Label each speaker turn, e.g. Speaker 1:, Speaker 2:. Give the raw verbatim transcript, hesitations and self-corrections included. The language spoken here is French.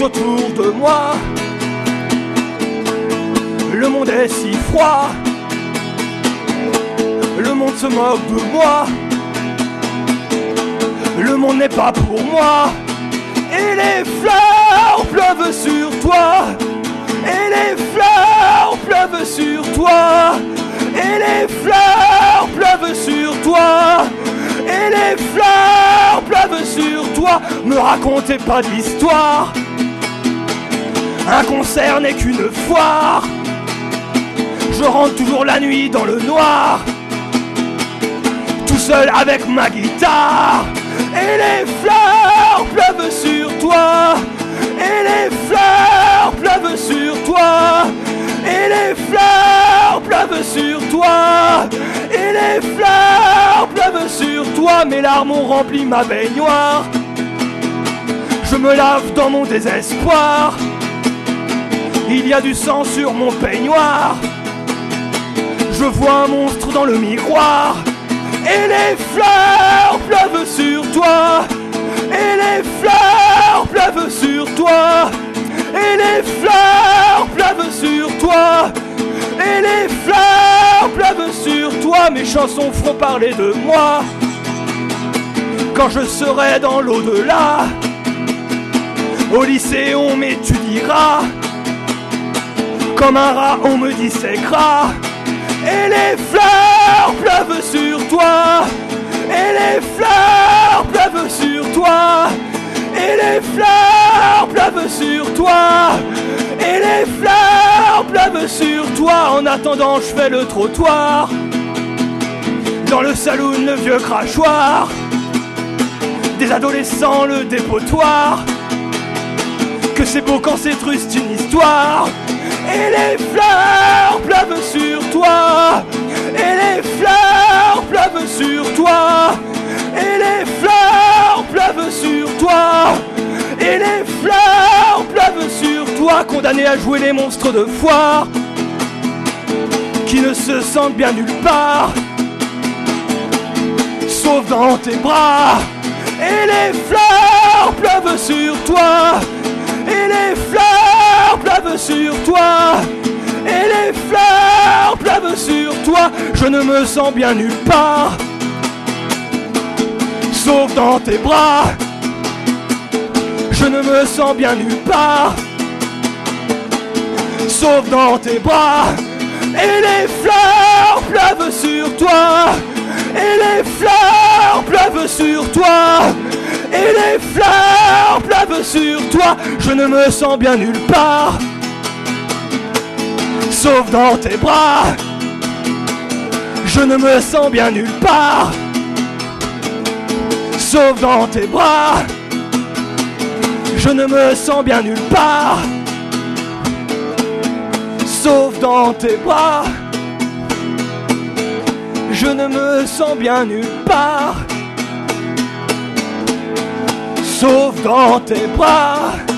Speaker 1: tout autour de moi. Le monde est si froid, le monde se moque de moi. Le monde n'est pas pour moi. Et les fleurs pleuvent sur toi. Et les fleurs pleuvent sur toi. Et les fleurs pleuvent sur toi. Et les fleurs pleuvent sur toi. Me racontez pas d'histoire. Un concert n'est qu'une foire. Je rentre toujours la nuit dans le noir, tout seul avec ma guitare. Et les fleurs pleuvent sur toi. Et les fleurs pleuvent sur toi. Et les fleurs pleuvent sur toi. Et les fleurs pleuvent sur toi. Mes larmes ont rempli ma baignoire. Je me lave dans mon désespoir. Il y a du sang sur mon peignoir. Je vois un monstre dans le miroir. Et les fleurs pleuvent sur toi. Et les fleurs pleuvent sur toi. Et les fleurs pleuvent sur toi. Et les fleurs pleuvent sur toi. Mes chansons feront parler de moi quand je serai dans l'au-delà. Au lycée on m'étudiera, comme un rat on me disséquera. Et les fleurs pleuvent sur toi. Et les fleurs pleuvent sur toi. Et les fleurs pleuvent sur toi. Et les fleurs pleuvent sur toi. En attendant je fais le trottoir. Dans le saloon le vieux crachoir. Des adolescents le dépotoir. Que c'est beau quand c'est triste une histoire. Et les fleurs pleuvent sur toi. Et les fleurs pleuvent sur toi. Et les fleurs pleuvent sur toi. Et les fleurs pleuvent sur toi. Condamné à jouer les monstres de foire qui ne se sentent bien nulle part, sauf dans tes bras. Et les fleurs pleuvent sur toi. Et les fleurs pleuvent sur toi. Et les fleurs pleuvent sur toi. Je ne me sens bien nulle part, sauf dans tes bras. Je ne me sens bien nulle part, sauf dans tes bras. Et les fleurs pleuvent sur toi. Et les fleurs pleuvent sur toi. Et les fleurs pleuvent sur toi. Je ne me sens bien nulle part, sauf dans tes bras. Je ne me sens bien nulle part, sauf dans tes bras. Je ne me sens bien nulle part, sauf dans tes bras. Je ne me sens bien nulle part, sauf dans tes bras.